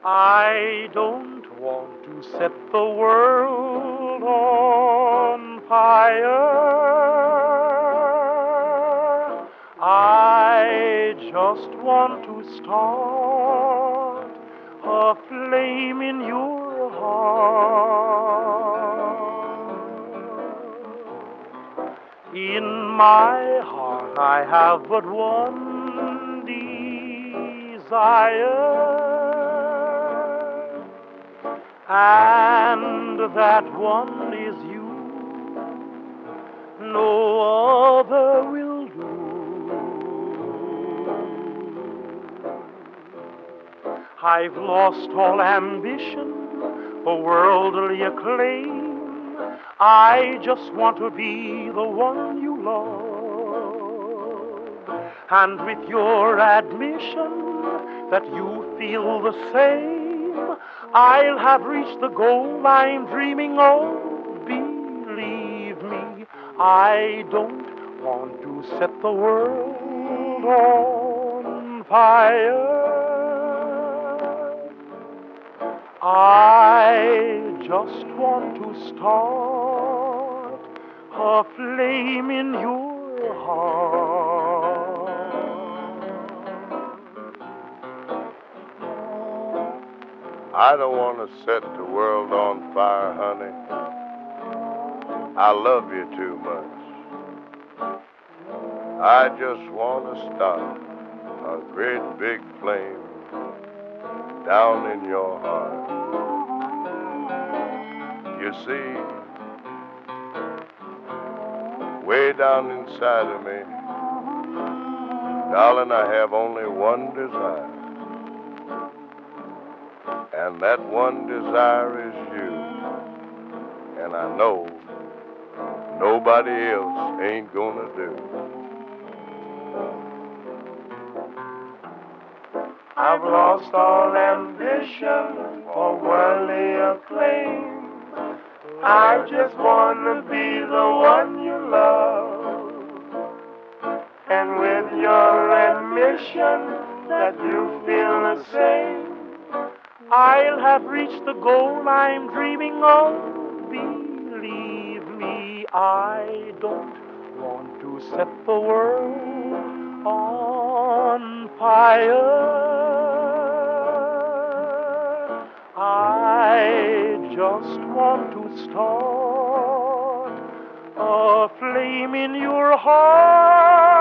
I don't want to set the world on fire. I just want to start a flame in your heart. In my heart I have but one desire, and that one is you. No other will do. I've lost all ambition for worldly acclaim. I just want to be the one you love. And with your admission that you feel the same, I'll have reached the goal I'm dreaming of. Believe me, I don't want to set the world on fire. I just want to start a flame in your heart. I don't want to set the world on fire, honey. I love you too much. I just want to start a great big flame down in your heart. You see, way down inside of me, darling, I have only one desire. And that one desire is you. And I know nobody else ain't gonna do. I've lost all ambition for worldly acclaim. I just want to be the one you love. And with your admission that you feel the same, I'll have reached the goal I'm dreaming of. Believe me, I don't want to set the world on fire. I just want to start a flame in your heart.